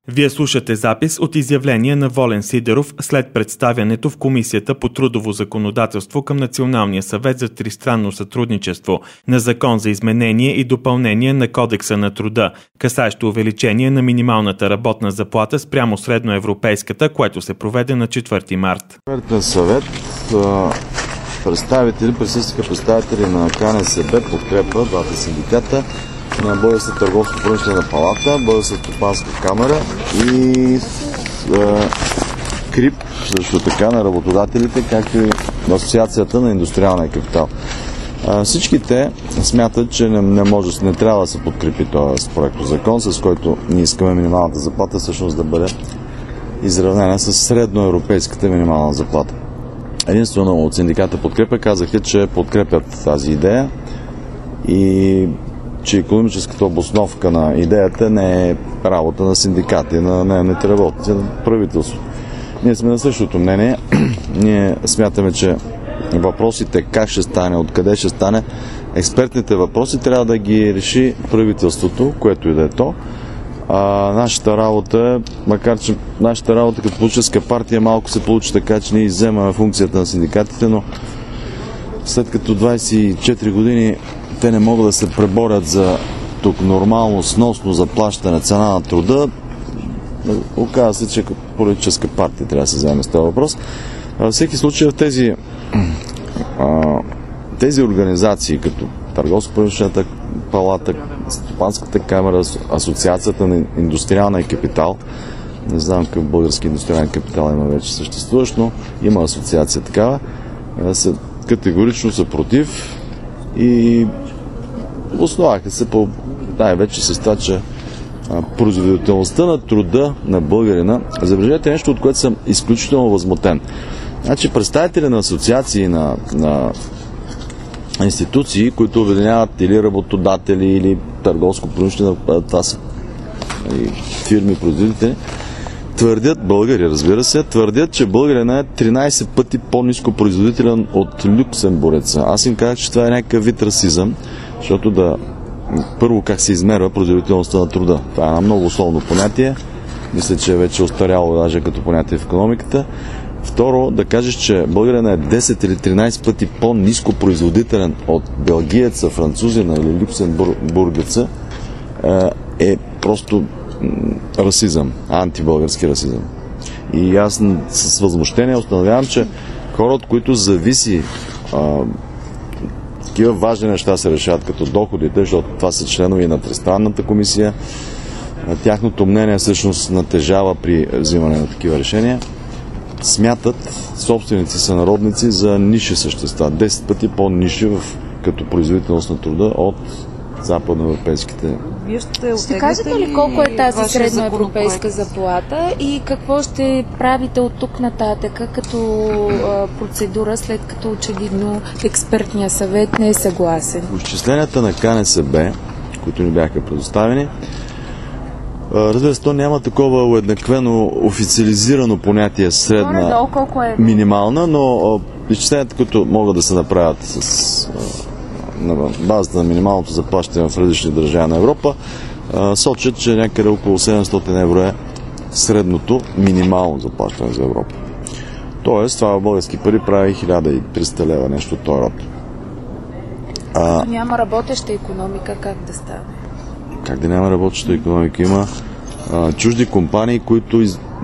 Вие слушате запис от изявление на Волен Сидеров след представянето в Комисията по трудово законодателство към Националния съвет за тристранно сътрудничество на Закон за изменение и допълнение на Кодекса на труда, касаещо увеличение на минималната работна заплата спрямо средноевропейската, което се проведе на 4 март. Експертен съвет присъстваха представители на КНСБ, подкрепа двата синдиката, на Българската търговско-промишлена палата, Българската стопанска камара и КРИП, също така на работодателите, както и Асоциацията на индустриалния капитал. Всички те смятат, че не трябва да се подкрепи този проектозакон, с който ние искаме минималната заплата всъщност да бъде изравнена с средноевропейската минимална заплата. Единствено от синдиката подкрепа казаха, че подкрепят тази идея и че икономическата обосновка на идеята не е работа на синдикати, на наемните работници, на правителството. Ние сме на същото мнение. Ние смятаме, че въпросите как ще стане, откъде ще стане, експертните въпроси трябва да ги реши правителството, което и да е то. Нашата работа, макар че нашата работа като политическа партия малко се получи така, че ние изземаме функцията на синдикатите, но след като 24 години те не могат да се преборят за тук нормално, сносно заплащане цена на труда, оказва се, че политическа партия трябва да се вземе с този въпрос. Във всеки случай в тези организации, като Търговско-промишлената палата, Стопанската камера, Асоциацията на индустриалния капитал, не знам какъв български индустриален капитал има вече съществуващ, но има асоциация такава, категорично са против и основаха се по най-вече с това, че производителността на труда на българина, забележете нещо, от което съм изключително възмутен. Значи представители на асоциации, на институции, които обединяват или работодатели, или търговско-промишлена, това са фирми, производители, твърдят, българи разбира се, твърдят, че българина е 13 пъти по-ниско производителен от люксембуреца. Аз им казах, че това е някакъв вид расизъм, защото първо как се измерва производителността на труда. Това е едно много условно понятие. Мисля, че е вече остаряло даже като понятие в икономиката. Второ, да кажеш, че българина е 10 или 13 пъти по-ниско производителен от белгиеца, французина или люксембургеца е просто расизъм, антибългарски расизъм. И аз с възмущение установявам, че хора, от които зависи такива важни неща се решават като доходите, защото това са членове на Тристранната комисия, тяхното мнение всъщност натежава при взимане на такива решения, смятат собственици сънародници за нисши същества, 10 пъти по-нисши като производителност на труда от западноевропейските. Ще кажете ли колко е тази средноевропейска заплата и какво ще правите от тук нататък като процедура, след като очевидно експертния съвет не е съгласен? Изчисленията на КНСБ, които ни бяха предоставени, разбира се, то няма такова уеднаквено официализирано понятие средна минимална, но изчисленията, които могат да се направят на базата на минималното заплащане в различни държави на Европа, сочат, че някъде около 700 евро е средното минимално заплащане за Европа. Тоест, това в български пари прави 1300 лева, нещо от този род. Няма работеща икономика, как да стане? Как да няма работеща икономика? Има чужди компании, които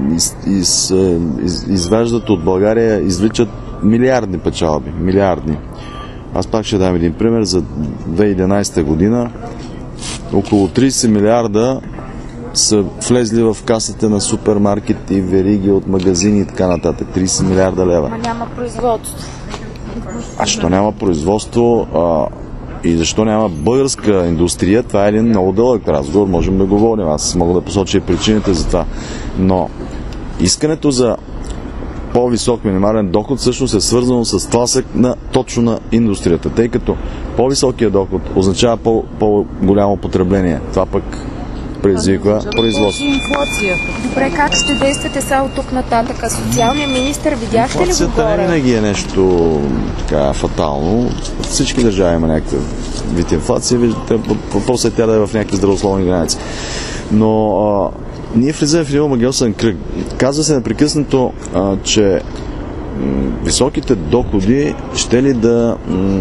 извеждат от България, извличат милиардни печалби. Милиардни. Аз пак ще дам един пример. За 2011 година около 30 милиарда са влезли в касите на супермаркети, вериги от магазини и така нататък. 30 милиарда лева. Ама няма производство. А що няма производство и защо няма българска индустрия, това е един много дълъг разговор, можем да говорим. Аз мога да посоча и причините за това. Но искането за по-висок минимален доход всъщност е свързано с тласък точно на индустрията, тъй като по-високия доход означава по-голямо потребление. Това пък предизвиква производство. Добре, как ще действате сега от тук нататък? Социалният министър, видяхте ли го инфлацията горе? не винаги е нещо така фатално. Всички държави има някакъв вид инфлация. Въпросът е тя да е в някакви здравословни граници. Но ние влизаме в един омагьосан кръг. Казва се непрекъснато, че високите доходи ще ли да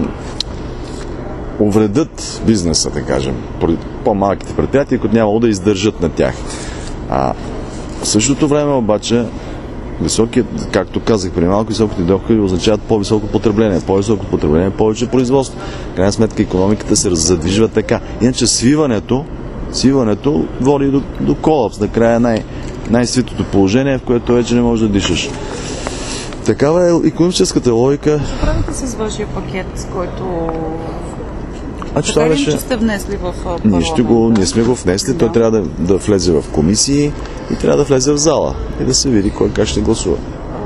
увредят бизнеса, да кажем, по-малките предприятия, които нямало да издържат на тях. В същото време обаче както казах преди малко, високите доходи означават по-високо потребление. По-високо потребление, повече производство. В крайна сметка икономиката се задвижва така. Иначе свиването води до колапс. Накрая най-свитото положение, в което вече не можеш да дишаш. Такава е икономическата логика. Какво правите с вашия пакет, с който така ли, че сте внесли в парламента? Ние сме го внесли, той трябва да влезе в комисии и трябва да влезе в зала и да се види кой как ще гласува.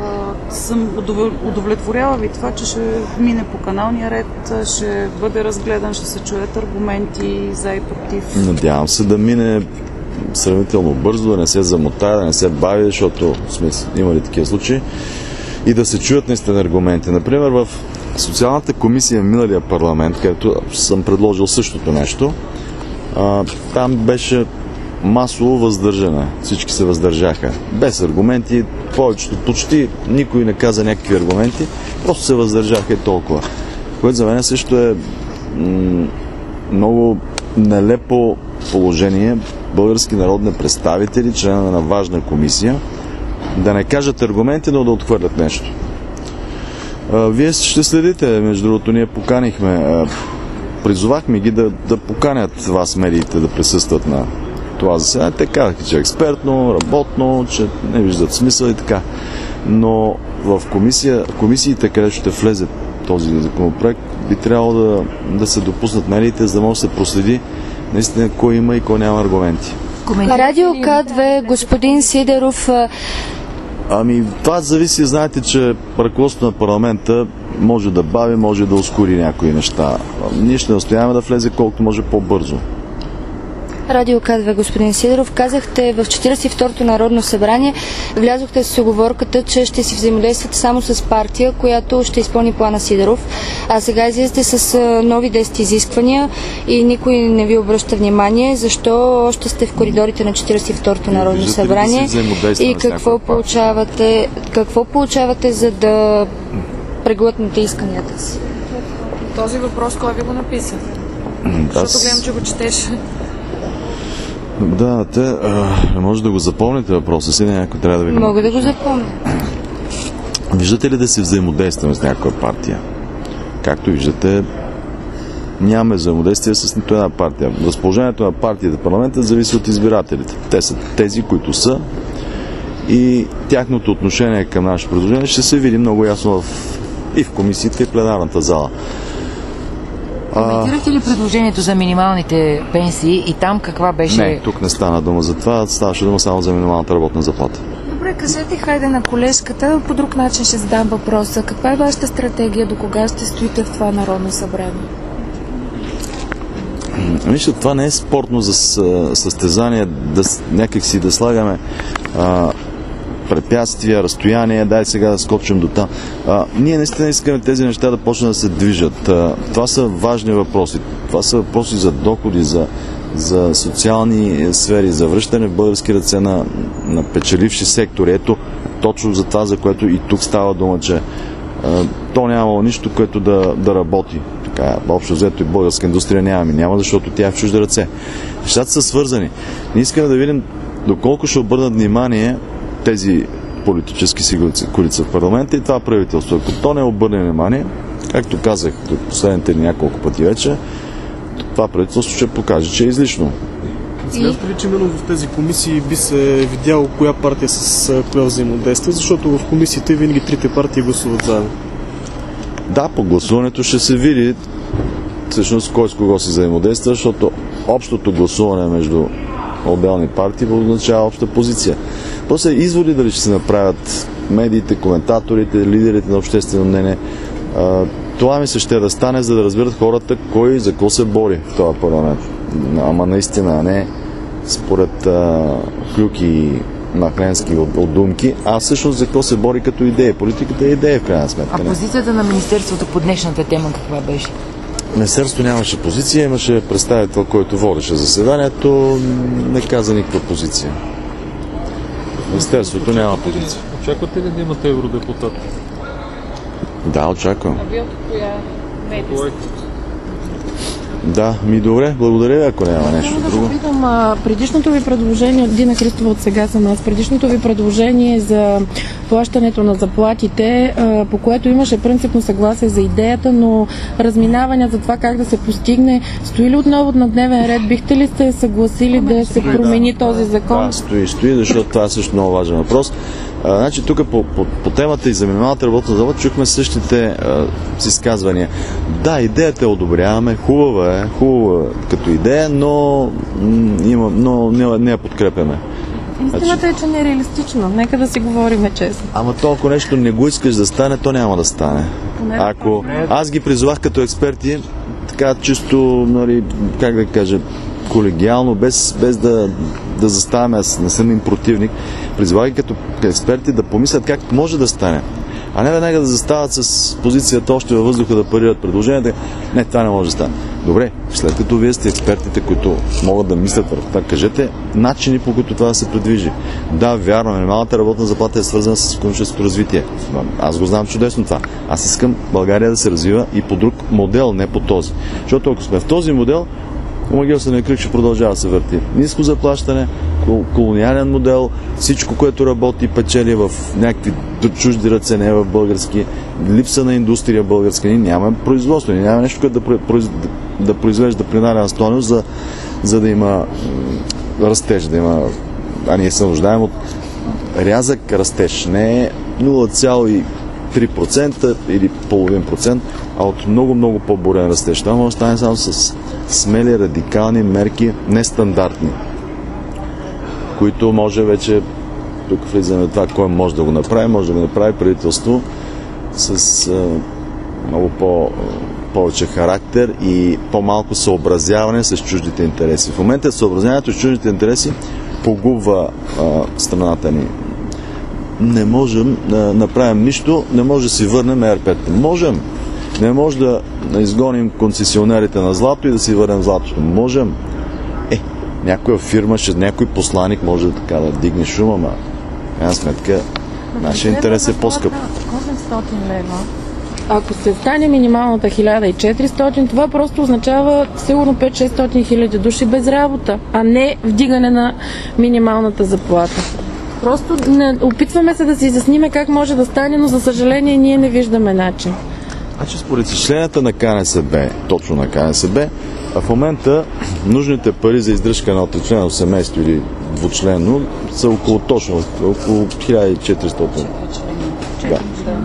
Удовлетворява ви това, че ще мине по каналния ред, ще бъде разгледан, ще се чуят аргументи за и против? Надявам се да мине сравнително бързо, да не се замотае, да не се бави, защото сме имали такива случаи и да се чуят наистина аргументи. Например, в Социалната комисия в миналия парламент, където съм предложил същото нещо, там беше масово въздържане. Всички се въздържаха. Без аргументи, повечето, почти никой не каза някакви аргументи, просто се въздържаха и толкова. Което за мен също е много нелепо положение български народни представители, членове на важна комисия, да не кажат аргументи, но да отхвърлят нещо. Вие ще следите, между другото, ние поканихме, призовахме ги да поканят вас, медиите, да присъстват на това заседание. Те казаха, че е експертно, работно, че не виждат смисъл и така. Но в комисиите, където ще влезе този законопроект, би трябвало да се допуснат медиите, за да може да се проследи наистина кой има и кой няма аргументи. Радио К2, господин Сидеров. Това зависи, знаете, че ръководството на парламента може да бави, може да ускори някои неща. Ние ще настояваме да влезе колкото може по-бързо. Радио К2, господин Сидеров, казахте в 42-то Народно събрание, влязохте с уговорката, че ще си взаимодействате само с партия, която ще изпълни плана Сидеров, а сега излизате с нови 10 изисквания и никой не ви обръща внимание. Защо още сте в коридорите на 42-то Народно събрание и какво получавате, за да преглътнете исканията си? Този въпрос кой ви го написа? Защото гледам, че го четеш. Да, може да го запомните въпроса си, някой трябва да ви го... Мога да го запомня. Виждате ли да си взаимодействаме с някаква партия? Както виждате, нямаме взаимодействие с нито една партия. Разположението на партията в парламента зависи от избирателите. Те са тези, които са, и тяхното отношение към нашето предложение ще се види много ясно и в комисията, и в пленарната зала. Коментирахте ли предложението за минималните пенсии и там каква беше? Не, тук не стана дума за това, ставаше дума само за минималната работна заплата. Добре, кажете, хайде на колежката, по друг начин ще задам въпроса. Каква е вашата стратегия, до кога ще стоите в това Народно събрание? Вижте, това не е спортно за състезание, някак си да слагаме препятствия, разстояние, дай сега да скочим до там. Ние наистина искаме тези неща да почнат да се движат. Това са важни въпроси. Това са въпроси за доходи, за социални сфери, за връщане в български ръце на печеливши сектори. Ето, точно за това, за което и тук става дума, че то нямало нищо, което да работи. Така, общо взето и българска индустрия няма, защото тя е в чужди ръце. Нещата са свързани. Ние искаме да видим доколко ще обърнат внимание тези политически сили в парламента и това правителство. Ако то не обърне внимание, както казах последните няколко пъти вече, това правителство ще покаже, че е излишно. Смятате ли, че именно в тези комисии би се видяло коя партия с коя взаимодейства, защото в комисиите винаги трите партии гласуват заедно? Да, по гласуването ще се види всъщност кой с кого си взаимодейства, защото общото гласуване между отделни партии означава обща позиция. После изводи дали ще се направят медиите, коментаторите, лидерите на обществено мнение. Това ми се ще да стане, за да разберат хората кой за какво се бори в този парламент. Ама наистина, не според клюки махленски от думки, а всъщност за какво се бори като идея. Политиката е идея в крайна сметка. А позицията на Министерството по днешната тема каква беше? Министерството нямаше позиция, имаше представител, който водеше заседанието, не каза никаква позиция. Министерството няма позиция. Очаквате ли да имате евродепутат? Да, очаквам. А вие от коя медия? Да, добре, благодаря, ако няма нещо друго. Питам, предишното ви предложение, Дина Христова от Сега съм аз, предишното ви предложение за плащането на заплатите, по което имаше принципно съгласие за идеята, но разминавания за това как да се постигне, стои ли отново на дневен ред? Бихте ли се съгласили да се промени този закон? Да, стои, защото това е също много важен въпрос. Значи тук по темата и за минималната работна заплата чухме същите си изказвания. Да, идеята одобряваме, хубава като идея, но не я подкрепяме. Истината е, че не е реалистично. Нека да си говорим честно. Ама толкова нещо не го искаш да стане, то няма да стане. Ако аз ги призовах като експерти, така чисто, нали, как да кажа, колегиално, без да заставаме, аз не съм им противник, призовавайки като експерти да помислят как може да стане. А не веднага да застават с позицията още във въздуха да парират предложенията. Не, това не може да стане. Добре, след като вие сте експертите, които могат да мислят върху това, кажете начини, по които това да се предвижи. Да, вярно, минималната работна заплата е свързана с икономическото развитие. Аз го знам чудесно това. Аз искам България да се развива и по друг модел, не по този. Защото ако сме в този модел, омагьосания кръг ще продължава да се върти. Ниско заплащане, колониален модел, всичко, което работи, печели в някакви чужди ръце, не в български, липса на индустрия българска. Ние нямаме производство, ние нямаме нещо, което да произвежда принадена стойност, за да има растеж, а ние се нуждаем от рязък растеж, не 0,3% или половин процент, а от много по-бурен растеж. Това може да стане само с смели, радикални мерки, нестандартни, които може вече, тук влизаме в това, кой може да го направи, може да го направи правителство с много повече характер и по-малко съобразяване с чуждите интереси. В момента съобразяването с чуждите интереси погубва страната ни. Не можем да направим нищо, не може да си върнем ЕРП. Можем. Не може да изгоним концесионерите на злато и да си върнем златото. Можем. Някоя фирма, някой посланик може да така да дигне шума, ама в крайна сметка нашия интерес е по-скъп. 800 лева. Ако се стане минималната 1400, това просто означава сигурно 5-600 хиляди души без работа, а не вдигане на минималната заплата. Просто опитваме се да си изясниме как може да стане, но за съжаление ние не виждаме начин. Значи според изчисленията на КНСБ, точно на КНСБ, в момента нужните пари за издръжка на тричленно семейство или двучленно са около 1400. Да.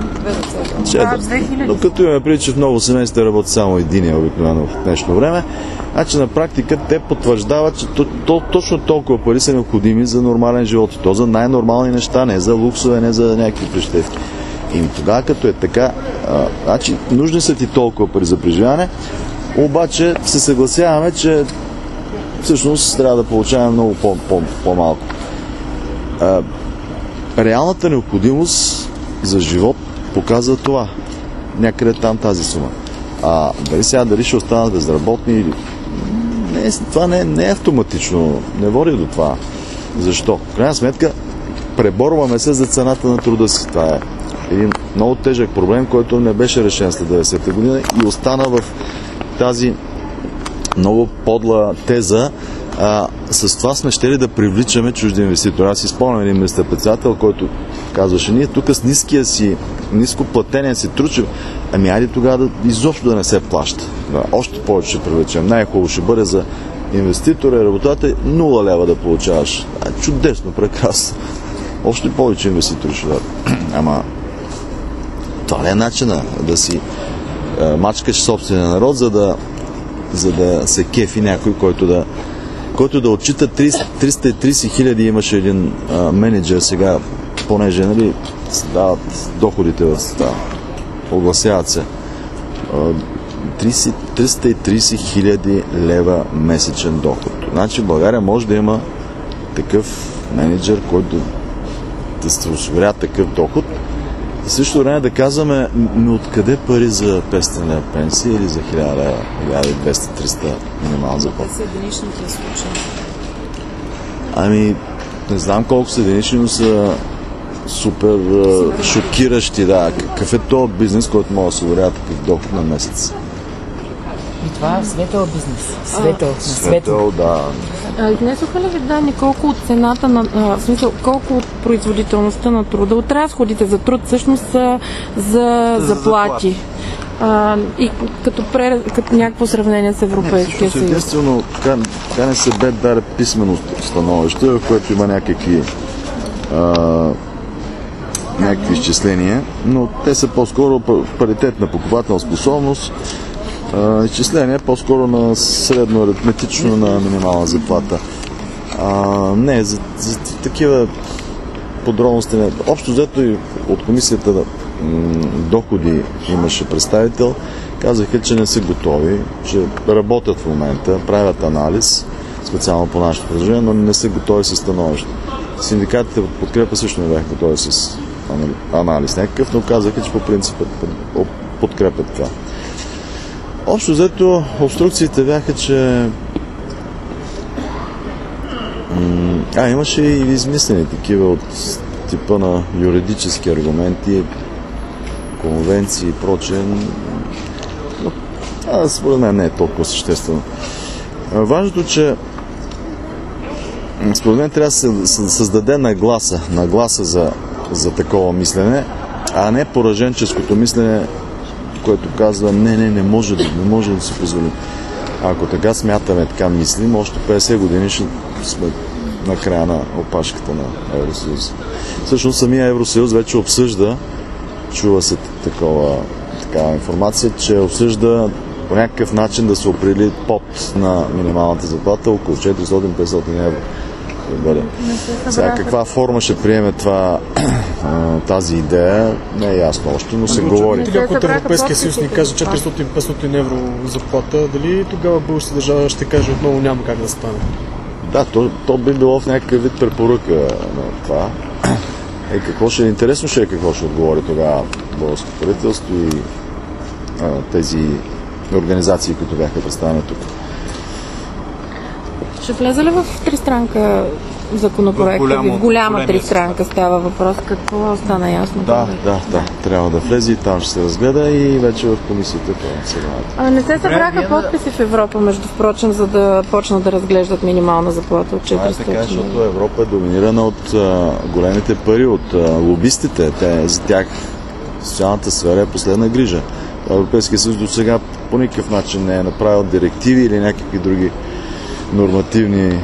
Но като имаме преди, че в много семейства работи само единия обикновено в днешно време, значи на практика те потвърждават, че точно толкова пари са необходими за нормален живот. И то за най-нормални неща, не за луксове, не за някакви прищевки. И тогава, като е така, значи нужни са ти толкова пари за преживяване, обаче се съгласяваме, че всъщност трябва да получаваме много по-малко. Реалната необходимост за живот показва това. Някъде там тази сума. Дали ще останат безработни или... Това не е автоматично. Не води до това. Защо? В крайна сметка преборваме се за цената на труда си. Това е един много тежък проблем, който не беше решен след 90-та година и остана в тази много подла теза. С това сме щели да привличаме чужди инвеститори. Аз си спомням един министър-председател, който казваше, ние тук с ниско платения си труд, айде тогава изобщо да не се плаща. Още повече ще привлечем. Най-хубаво ще бъде за инвеститора и работодател 0 лева да получаваш. Чудесно, прекрасно. Още повече инвеститори ще дадат. Ама това не е начина да си мачкаш собствения народ, за да се кефи някой, който да отчита 330 хиляди. Имаше един менеджер сега, понеже дават доходите в това, огласяват се. 330 хиляди лева месечен доход. Значи в България може да има такъв менеджер, който да се осигурява такъв доход. И също време да казваме, откъде пари за 500 лева пенсия или за 1000 лева, 1200-300 минимална заплата. Това са единичните случаи. Не знам колко са единични, но са супер шокиращи. Да. Какъв е този бизнес, който може да се осигурява такъв доход на месец? И това е светъл бизнес. Светъл, да. Изнесоха ли ви данни колко от цената на, в смисъл, колко от производителността на труда, от разходите за труд всъщност са за заплати? И като някакво сравнение с Европейския съюз. Естествено, КНСБ даде писмено становище, в което има някакви изчисления, но те са по-скоро паритет на покупателна способност, изчисления по-скоро на средно аритметично на минимална заплата. Не, за такива подробности не. Общо взето и от комисията доходи имаше представител, казаха, че не са готови, че работят в момента, правят анализ, специално по нашето предложение, но не са готови с становище. Синдикатите от подкрепа също не бяха готови с анализ някакъв, но казаха, че по принцип подкрепят това. Общо взето обструкциите бяха, че имаше и измислени такива от типа на юридически аргументи, конвенции и прочее. Но според мен не е толкова съществено. Важното, че според мен трябва да се създаде нагласа за такова мислене, а не пораженческото мислене, което казва не може да се позволим. Ако така смятаме, така мислим, още 50 години ще сме на края на опашката на Евросъюз. Всъщност самия Евросъюз вече обсъжда, чува се такава информация, че обсъжда по някакъв начин да се определи под на минималната заплата около 400-500 евро. Сега каква форма ще приеме тази идея, не е ясно още, но се говори. Ако от Европейския съюз ни каже 400-500 евро заплата, дали тогава българската държава ще каже отново няма как да стане? Да, то би било в някакъв вид препоръка на това. Какво ще е интересно, какво ще отговори тогава българското правителство и тези организации, които бяха представени тук. Ще влезе ли в тристранка законопроекта? В голяма тристранка става въпрос. Какво стана ясно? Да. Трябва да влезе и там ще се разгледа и вече в комисията не се събраха подписи в Европа, между впрочем, за да почнат да разглеждат минимална заплата от 400. Това е така, защото Европа е доминирана от големите пари, от лобистите. За тях социалната сфера е последна грижа. Европейския съюз до сега по никакъв начин не е направил директиви или някакви други нормативни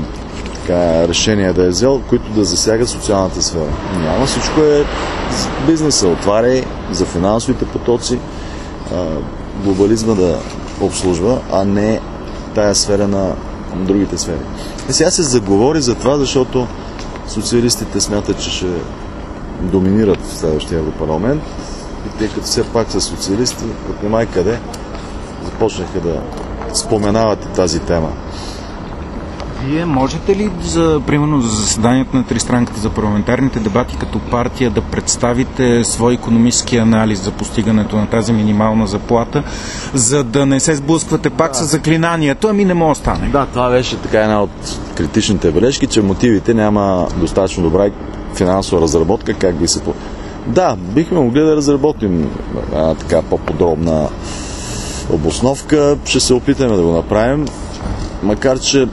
решения да е взел, които да засягат социалната сфера. Няма, всичко е бизнеса, отваряй за финансовите потоци, глобализма да обслужва, а не тая сфера на другите сфери. И сега се заговори за това, защото социалистите смятат, че ще доминират в следващия Европарламент и тъй като все пак са социалисти, от немай къде започнаха да споменават и тази тема. Вие можете ли, примерно за заседанието на тристранката за парламентарните дебати като партия да представите свой икономически анализ за постигането на тази минимална заплата, за да не се сблъсквате пак с заклинанието, не може да стане? Да, това беше така една от критичните бележки, че мотивите няма достатъчно добра финансова разработка, как би се... Да, бихме могли да разработим така по-подробна обосновка, ще се опитаме да го направим, макар че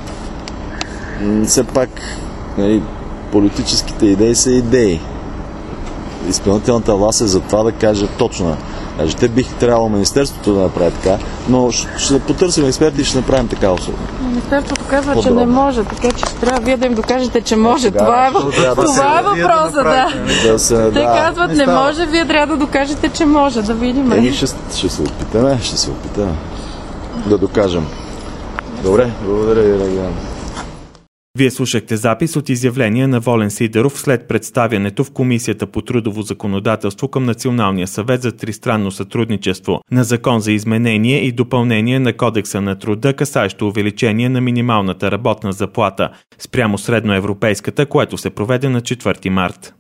все пак политическите идеи са идеи. Изпълнителната власт е за това да каже точно. Те бих трябвало Министерството да направи така, но ще потърсим експерти и ще направим така особено. Министерството казва, че не може, така че трябва вие да им докажете, че може. Това е въпроса, да. Те казват, не може, вие трябва да докажете, че може. Да видим. Ще се опитаме да докажем. Добре, благодаря ви, Региан. Вие слушахте запис от изявление на Волен Сидеров след представянето в Комисията по трудово законодателство към Националния съвет за тристранно сътрудничество на Закон за изменение и допълнение на Кодекса на труда, касаещо увеличение на минималната работна заплата спрямо средноевропейската, което се проведе на 4 март.